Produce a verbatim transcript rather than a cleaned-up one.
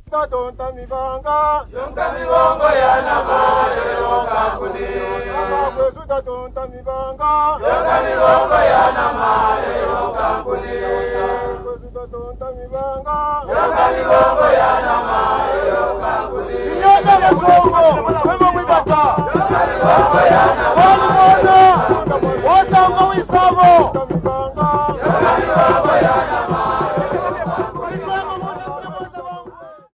Tatonta mibanga, yonka mibongo ya nama yoka kuni. Nama kwesu tatonta mibanga, yonka mibongo ya nama yoka kuni. Kwesu tatonta mibanga, yonka mibongo ya nama yoka kuni. Inyanga ya songo,